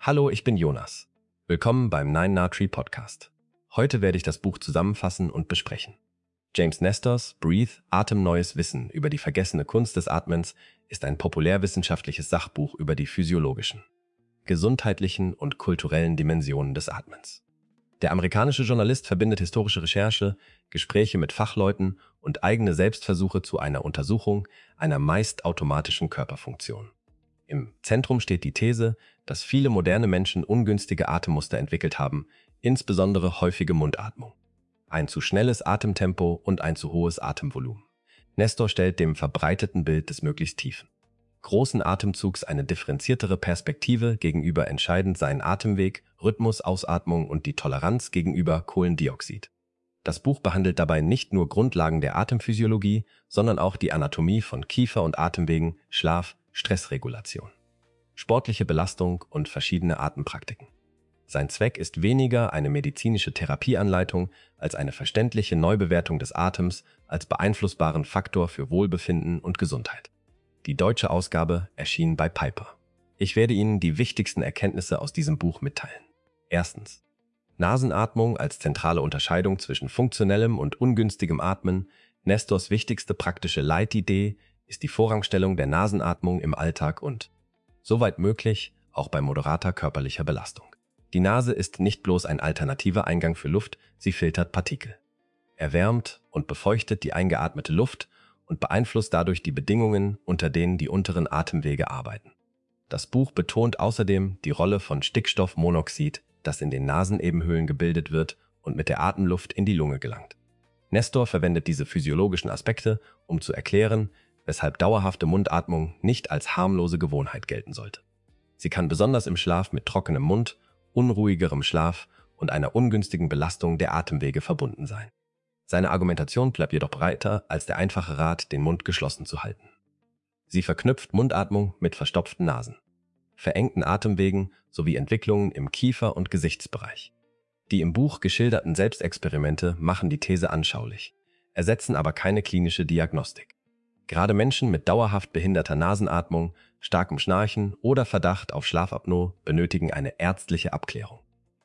Hallo, ich bin Jonas. Willkommen beim Nine Na Tree Podcast. Heute werde ich das Buch zusammenfassen und besprechen. James Nestors Breathe, atemneues Wissen über die vergessene Kunst des Atmens ist ein populärwissenschaftliches Sachbuch über die physiologischen, gesundheitlichen und kulturellen Dimensionen des Atmens. Der amerikanische Journalist verbindet historische Recherche, Gespräche mit Fachleuten und eigene Selbstversuche zu einer Untersuchung einer meist automatischen Körperfunktion. Im Zentrum steht die These, dass viele moderne Menschen ungünstige Atemmuster entwickelt haben, insbesondere häufige Mundatmung, ein zu schnelles Atemtempo und ein zu hohes Atemvolumen. Nestor stellt dem verbreiteten Bild des möglichst tiefen, großen Atemzugs eine differenziertere Perspektive gegenüber. Entscheidend seien Atemweg, Rhythmus, Ausatmung und die Toleranz gegenüber Kohlendioxid. Das Buch behandelt dabei nicht nur Grundlagen der Atemphysiologie, sondern auch die Anatomie von Kiefer- und Atemwegen, Schlaf, Stressregulation, sportliche Belastung und verschiedene Atempraktiken. Sein Zweck ist weniger eine medizinische Therapieanleitung als eine verständliche Neubewertung des Atems als beeinflussbaren Faktor für Wohlbefinden und Gesundheit. Die deutsche Ausgabe erschien bei Piper. Ich werde Ihnen die wichtigsten Erkenntnisse aus diesem Buch mitteilen. Erstens. Nasenatmung als zentrale Unterscheidung zwischen funktionellem und ungünstigem Atmen. Nestors wichtigste praktische Leitidee ist die Vorrangstellung der Nasenatmung im Alltag und, soweit möglich, auch bei moderater körperlicher Belastung. Die Nase ist nicht bloß ein alternativer Eingang für Luft, sie filtert Partikel, erwärmt und befeuchtet die eingeatmete Luft und beeinflusst dadurch die Bedingungen, unter denen die unteren Atemwege arbeiten. Das Buch betont außerdem die Rolle von Stickstoffmonoxid, das in den Nasennebenhöhlen gebildet wird und mit der Atemluft in die Lunge gelangt. Nestor verwendet diese physiologischen Aspekte, um zu erklären, weshalb dauerhafte Mundatmung nicht als harmlose Gewohnheit gelten sollte. Sie kann besonders im Schlaf mit trockenem Mund, unruhigerem Schlaf und einer ungünstigen Belastung der Atemwege verbunden sein. Seine Argumentation bleibt jedoch breiter als der einfache Rat, den Mund geschlossen zu halten. Sie verknüpft Mundatmung mit verstopften Nasen, verengten Atemwegen sowie Entwicklungen im Kiefer- und Gesichtsbereich. Die im Buch geschilderten Selbstexperimente machen die These anschaulich, ersetzen aber keine klinische Diagnostik. Gerade Menschen mit dauerhaft behinderter Nasenatmung, starkem Schnarchen oder Verdacht auf Schlafapnoe benötigen eine ärztliche Abklärung.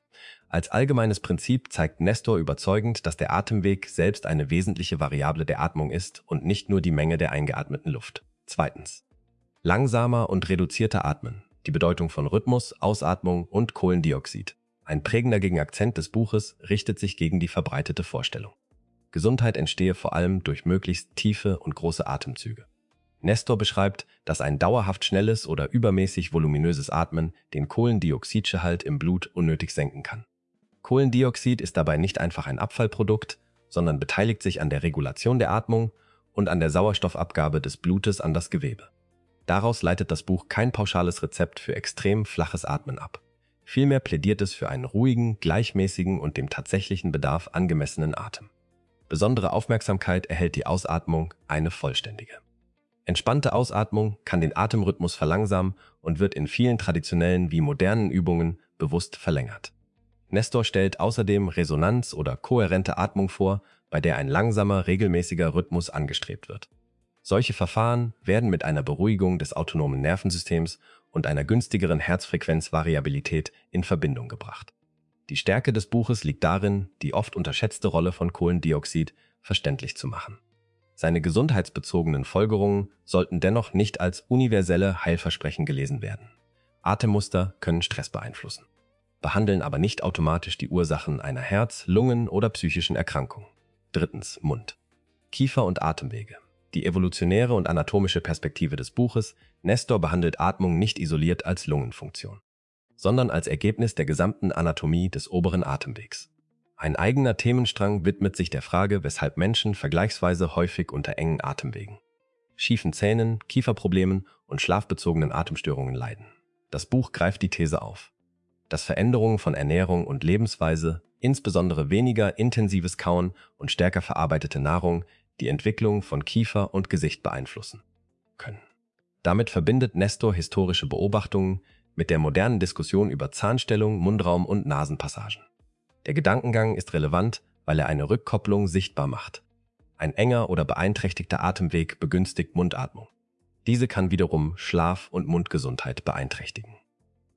Als allgemeines Prinzip zeigt Nestor überzeugend, dass der Atemweg selbst eine wesentliche Variable der Atmung ist und nicht nur die Menge der eingeatmeten Luft. Zweitens. Langsamer und reduzierter Atmen. Die Bedeutung von Rhythmus, Ausatmung und Kohlendioxid. Ein prägender Gegenakzent des Buches richtet sich gegen die verbreitete Vorstellung. Gesundheit entstehe vor allem durch möglichst tiefe und große Atemzüge. Nestor beschreibt, dass ein dauerhaft schnelles oder übermäßig voluminöses Atmen den Kohlendioxidgehalt im Blut unnötig senken kann. Kohlendioxid ist dabei nicht einfach ein Abfallprodukt, sondern beteiligt sich an der Regulation der Atmung und an der Sauerstoffabgabe des Blutes an das Gewebe. Daraus leitet das Buch kein pauschales Rezept für extrem flaches Atmen ab. Vielmehr plädiert es für einen ruhigen, gleichmäßigen und dem tatsächlichen Bedarf angemessenen Atem. Besondere Aufmerksamkeit erhält die Ausatmung, eine vollständige. Entspannte Ausatmung kann den Atemrhythmus verlangsamen und wird in vielen traditionellen wie modernen Übungen bewusst verlängert. Nestor stellt außerdem Resonanz oder kohärente Atmung vor, bei der ein langsamer, regelmäßiger Rhythmus angestrebt wird. Solche Verfahren werden mit einer Beruhigung des autonomen Nervensystems und einer günstigeren Herzfrequenzvariabilität in Verbindung gebracht. Die Stärke des Buches liegt darin, die oft unterschätzte Rolle von Kohlendioxid verständlich zu machen. Seine gesundheitsbezogenen Folgerungen sollten dennoch nicht als universelle Heilversprechen gelesen werden. Atemmuster können Stress beeinflussen, behandeln aber nicht automatisch die Ursachen einer Herz-, Lungen- oder psychischen Erkrankung. Drittens, Mund, Kiefer- und Atemwege. Die evolutionäre und anatomische Perspektive des Buches. Nestor behandelt Atmung nicht isoliert als Lungenfunktion, sondern als Ergebnis der gesamten Anatomie des oberen Atemwegs. Ein eigener Themenstrang widmet sich der Frage, weshalb Menschen vergleichsweise häufig unter engen Atemwegen, schiefen Zähnen, Kieferproblemen und schlafbezogenen Atemstörungen leiden. Das Buch greift die These auf, dass Veränderungen von Ernährung und Lebensweise, insbesondere weniger intensives Kauen und stärker verarbeitete Nahrung, die Entwicklung von Kiefer und Gesicht beeinflussen können. Damit verbindet Nestor historische Beobachtungen mit der modernen Diskussion über Zahnstellung, Mundraum und Nasenpassagen. Der Gedankengang ist relevant, weil er eine Rückkopplung sichtbar macht. Ein enger oder beeinträchtigter Atemweg begünstigt Mundatmung. Diese kann wiederum Schlaf- und Mundgesundheit beeinträchtigen.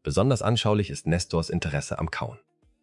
Besonders anschaulich ist Nestors Interesse am Kauen.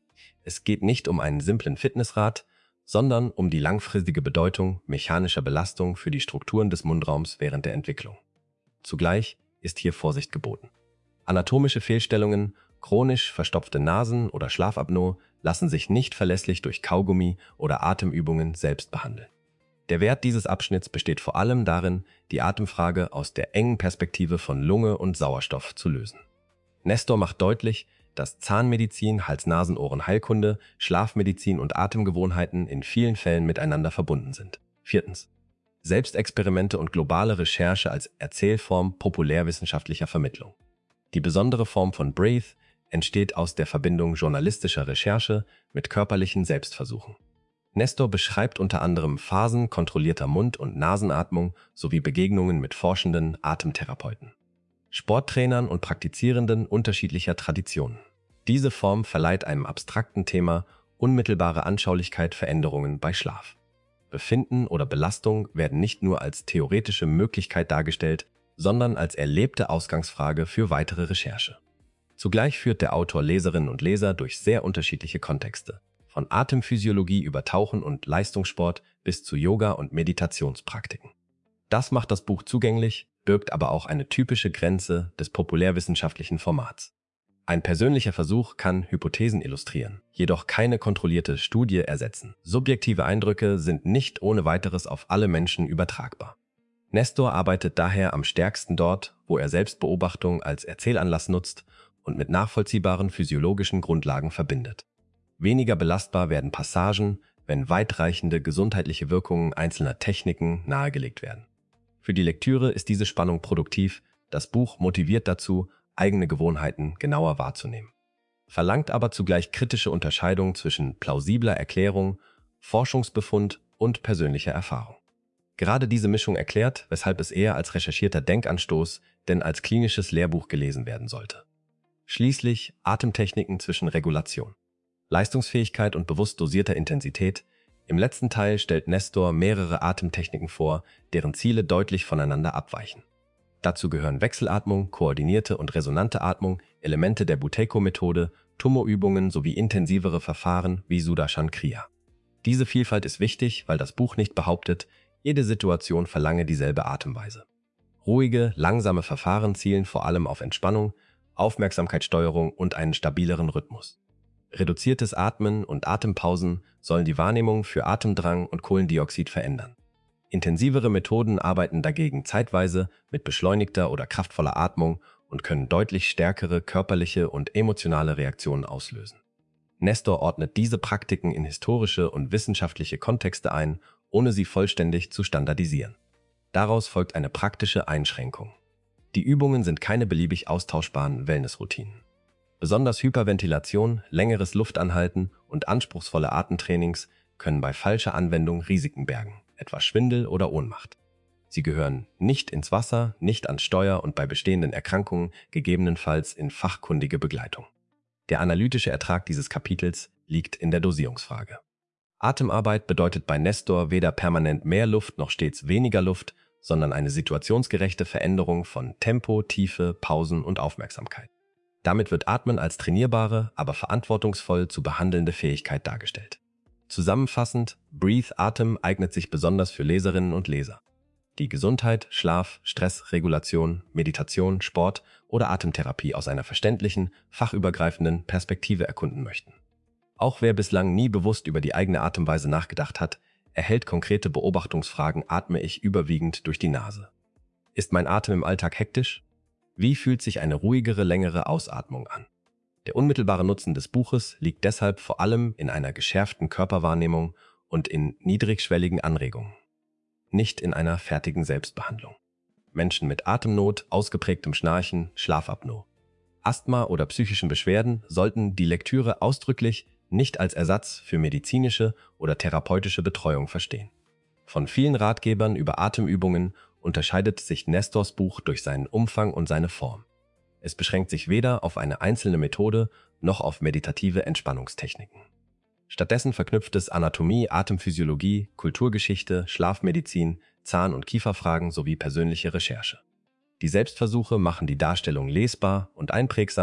Es geht nicht um einen simplen Fitnessrat, sondern um die langfristige Bedeutung mechanischer Belastung für die Strukturen des Mundraums während der Entwicklung. Zugleich ist hier Vorsicht geboten. Anatomische Fehlstellungen, chronisch verstopfte Nasen oder Schlafapnoe lassen sich nicht verlässlich durch Kaugummi oder Atemübungen selbst behandeln. Der Wert dieses Abschnitts besteht vor allem darin, die Atemfrage aus der engen Perspektive von Lunge und Sauerstoff zu lösen. Nestor macht deutlich, dass Zahnmedizin, Hals-Nasen-Ohren-Heilkunde, Schlafmedizin und Atemgewohnheiten in vielen Fällen miteinander verbunden sind. 4. Selbstexperimente und globale Recherche als Erzählform populärwissenschaftlicher Vermittlung. Die besondere Form von Breathe entsteht aus der Verbindung journalistischer Recherche mit körperlichen Selbstversuchen. Nestor beschreibt unter anderem Phasen kontrollierter Mund- und Nasenatmung sowie Begegnungen mit forschenden Atemtherapeuten, Sporttrainern und Praktizierenden unterschiedlicher Traditionen. Diese Form verleiht einem abstrakten Thema unmittelbare Anschaulichkeit für Änderungen bei Schlaf. Befinden oder Belastung werden nicht nur als theoretische Möglichkeit dargestellt, sondern als erlebte Ausgangsfrage für weitere Recherche. Zugleich führt der Autor Leserinnen und Leser durch sehr unterschiedliche Kontexte, von Atemphysiologie über Tauchen und Leistungssport bis zu Yoga- und Meditationspraktiken. Das macht das Buch zugänglich, birgt aber auch eine typische Grenze des populärwissenschaftlichen Formats. Ein persönlicher Versuch kann Hypothesen illustrieren, jedoch keine kontrollierte Studie ersetzen. Subjektive Eindrücke sind nicht ohne weiteres auf alle Menschen übertragbar. Nestor arbeitet daher am stärksten dort, wo er Selbstbeobachtung als Erzählanlass nutzt und mit nachvollziehbaren physiologischen Grundlagen verbindet. Weniger belastbar werden Passagen, wenn weitreichende gesundheitliche Wirkungen einzelner Techniken nahegelegt werden. Für die Lektüre ist diese Spannung produktiv, das Buch motiviert dazu, eigene Gewohnheiten genauer wahrzunehmen, verlangt aber zugleich kritische Unterscheidung zwischen plausibler Erklärung, Forschungsbefund und persönlicher Erfahrung. Gerade diese Mischung erklärt, weshalb es eher als recherchierter Denkanstoß denn als klinisches Lehrbuch gelesen werden sollte. Schließlich Atemtechniken zwischen Regulation, Leistungsfähigkeit und bewusst dosierter Intensität. Im letzten Teil stellt Nestor mehrere Atemtechniken vor, deren Ziele deutlich voneinander abweichen. Dazu gehören Wechselatmung, koordinierte und resonante Atmung, Elemente der Buteyko-Methode, Tummo-Übungen sowie intensivere Verfahren wie Sudarshan Kriya. Diese Vielfalt ist wichtig, weil das Buch nicht behauptet, jede Situation verlange dieselbe Atemweise. Ruhige, langsame Verfahren zielen vor allem auf Entspannung, Aufmerksamkeitssteuerung und einen stabileren Rhythmus. Reduziertes Atmen und Atempausen sollen die Wahrnehmung für Atemdrang und Kohlendioxid verändern. Intensivere Methoden arbeiten dagegen zeitweise mit beschleunigter oder kraftvoller Atmung und können deutlich stärkere körperliche und emotionale Reaktionen auslösen. Nestor ordnet diese Praktiken in historische und wissenschaftliche Kontexte ein, ohne sie vollständig zu standardisieren. Daraus folgt eine praktische Einschränkung. Die Übungen sind keine beliebig austauschbaren Wellnessroutinen. Besonders Hyperventilation, längeres Luftanhalten und anspruchsvolle Atemtrainings können bei falscher Anwendung Risiken bergen, etwa Schwindel oder Ohnmacht. Sie gehören nicht ins Wasser, nicht ans Steuer und bei bestehenden Erkrankungen gegebenenfalls in fachkundige Begleitung. Der analytische Ertrag dieses Kapitels liegt in der Dosierungsfrage. Atemarbeit bedeutet bei Nestor weder permanent mehr Luft noch stets weniger Luft, sondern eine situationsgerechte Veränderung von Tempo, Tiefe, Pausen und Aufmerksamkeit. Damit wird Atmen als trainierbare, aber verantwortungsvoll zu behandelnde Fähigkeit dargestellt. Zusammenfassend, Breathe Atem eignet sich besonders für Leserinnen und Leser, die Gesundheit, Schlaf, Stressregulation, Meditation, Sport oder Atemtherapie aus einer verständlichen, fachübergreifenden Perspektive erkunden möchten. Auch wer bislang nie bewusst über die eigene Atemweise nachgedacht hat, erhält konkrete Beobachtungsfragen: Atme ich überwiegend durch die Nase? Ist mein Atem im Alltag hektisch? Wie fühlt sich eine ruhigere, längere Ausatmung an? Der unmittelbare Nutzen des Buches liegt deshalb vor allem in einer geschärften Körperwahrnehmung und in niedrigschwelligen Anregungen, nicht in einer fertigen Selbstbehandlung. Menschen mit Atemnot, ausgeprägtem Schnarchen, Schlafapnoe, Asthma oder psychischen Beschwerden sollten die Lektüre ausdrücklich nicht als Ersatz für medizinische oder therapeutische Betreuung verstehen. Von vielen Ratgebern über Atemübungen unterscheidet sich Nestors Buch durch seinen Umfang und seine Form. Es beschränkt sich weder auf eine einzelne Methode noch auf meditative Entspannungstechniken. Stattdessen verknüpft es Anatomie, Atemphysiologie, Kulturgeschichte, Schlafmedizin, Zahn- und Kieferfragen sowie persönliche Recherche. Die Selbstversuche machen die Darstellung lesbar und einprägsam,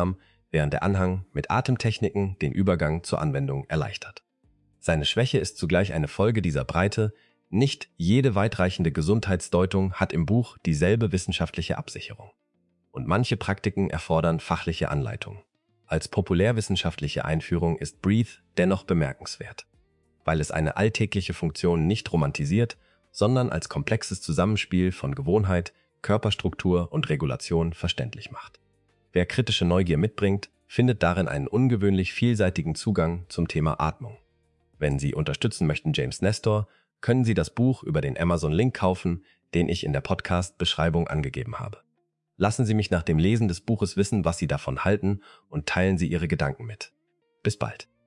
während der Anhang mit Atemtechniken den Übergang zur Anwendung erleichtert. Seine Schwäche ist zugleich eine Folge dieser Breite. Nicht jede weitreichende Gesundheitsdeutung hat im Buch dieselbe wissenschaftliche Absicherung. Und manche Praktiken erfordern fachliche Anleitung. Als populärwissenschaftliche Einführung ist Breathe dennoch bemerkenswert, weil es eine alltägliche Funktion nicht romantisiert, sondern als komplexes Zusammenspiel von Gewohnheit, Körperstruktur und Regulation verständlich macht. Wer kritische Neugier mitbringt, findet darin einen ungewöhnlich vielseitigen Zugang zum Thema Atmung. Wenn Sie unterstützen möchten James Nestor, können Sie das Buch über den Amazon-Link kaufen, den ich in der Podcast-Beschreibung angegeben habe. Lassen Sie mich nach dem Lesen des Buches wissen, was Sie davon halten, und teilen Sie Ihre Gedanken mit. Bis bald.